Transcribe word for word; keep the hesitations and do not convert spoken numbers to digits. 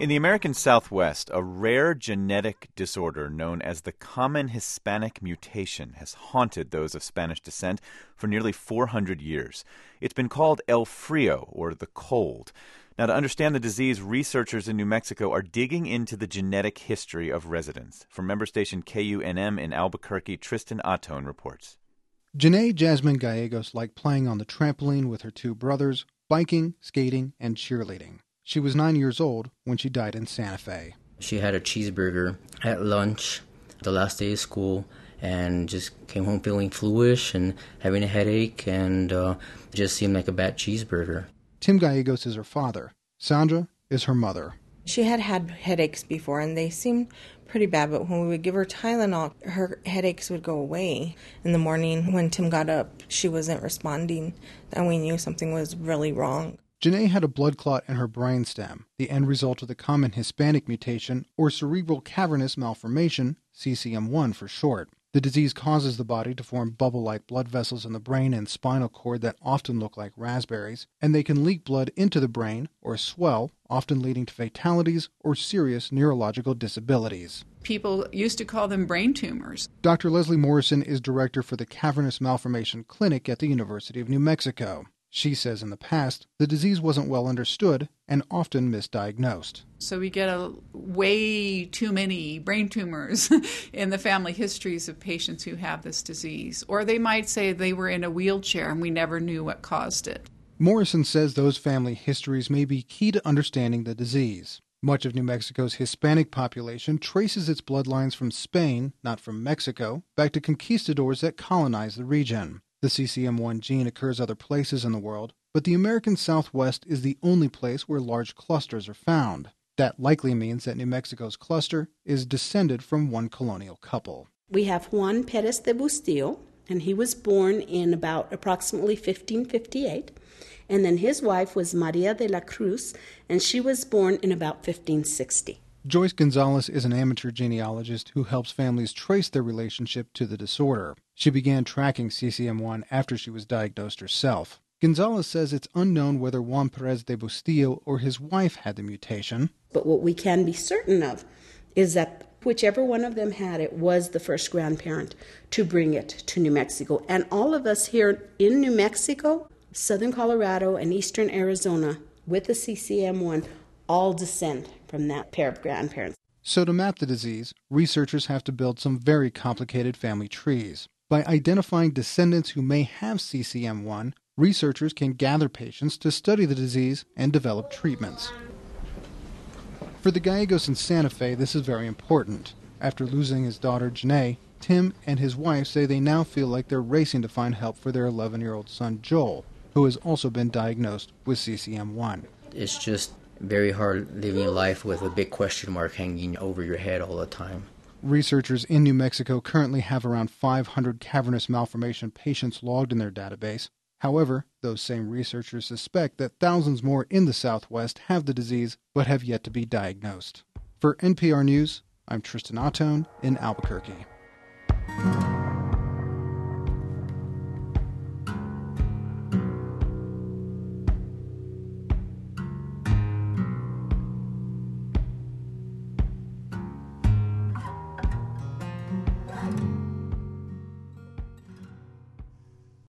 In the American Southwest, a rare genetic disorder known as the common Hispanic mutation has haunted those of Spanish descent for nearly four hundred years. It's been called El Frio, or the cold. Now, to understand the disease, researchers in New Mexico are digging into the genetic history of residents. From member station K U N M in Albuquerque, Tristan Atone reports. Janae Jasmine Gallegos liked playing on the trampoline with her two brothers, biking, skating, and cheerleading. She was nine years old when she died in Santa Fe. She had a cheeseburger at lunch the last day of school and just came home feeling fluish and having a headache, and uh, it just seemed like a bad cheeseburger. Tim Gallegos is her father. Sandra is her mother. She had had headaches before, and they seemed pretty bad, but when we would give her Tylenol, her headaches would go away. In the morning, when Tim got up, she wasn't responding, and we knew something was really wrong. Janae had a blood clot in her brainstem, the end result of the common Hispanic mutation, or cerebral cavernous malformation, C C M one for short. The disease causes the body to form bubble-like blood vessels in the brain and spinal cord that often look like raspberries, and they can leak blood into the brain or swell, often leading to fatalities or serious neurological disabilities. People used to call them brain tumors. Doctor Leslie Morrison is director for the Cavernous Malformation Clinic at the University of New Mexico. She says in the past, the disease wasn't well understood and often misdiagnosed. So we get a way too many brain tumors in the family histories of patients who have this disease. Or they might say they were in a wheelchair and we never knew what caused it. Morrison says those family histories may be key to understanding the disease. Much of New Mexico's Hispanic population traces its bloodlines from Spain, not from Mexico, back to conquistadors that colonized the region. The C C M one gene occurs other places in the world, but the American Southwest is the only place where large clusters are found. That likely means that New Mexico's cluster is descended from one colonial couple. We have Juan Perez de Bustillo, and he was born in about approximately fifteen fifty-eight. And then his wife was Maria de la Cruz, and she was born in about fifteen sixty. Joyce Gonzalez is an amateur genealogist who helps families trace their relationship to the disorder. She began tracking C C M one after she was diagnosed herself. Gonzalez says it's unknown whether Juan Perez de Bustillo or his wife had the mutation. But what we can be certain of is that whichever one of them had it was the first grandparent to bring it to New Mexico. And all of us here in New Mexico, southern Colorado, and eastern Arizona with the C C M one all descend from that pair of grandparents. So to map the disease, researchers have to build some very complicated family trees. By identifying descendants who may have C C M one, researchers can gather patients to study the disease and develop treatments. For the Gallegos in Santa Fe, this is very important. After losing his daughter Janae, Tim and his wife say they now feel like they're racing to find help for their eleven-year-old son Joel, who has also been diagnosed with C C M one. It's just very hard living life with a big question mark hanging over your head all the time. Researchers in New Mexico currently have around five hundred cavernous malformation patients logged in their database. However, those same researchers suspect that thousands more in the Southwest have the disease but have yet to be diagnosed. For N P R News, I'm Tristan Atone in Albuquerque.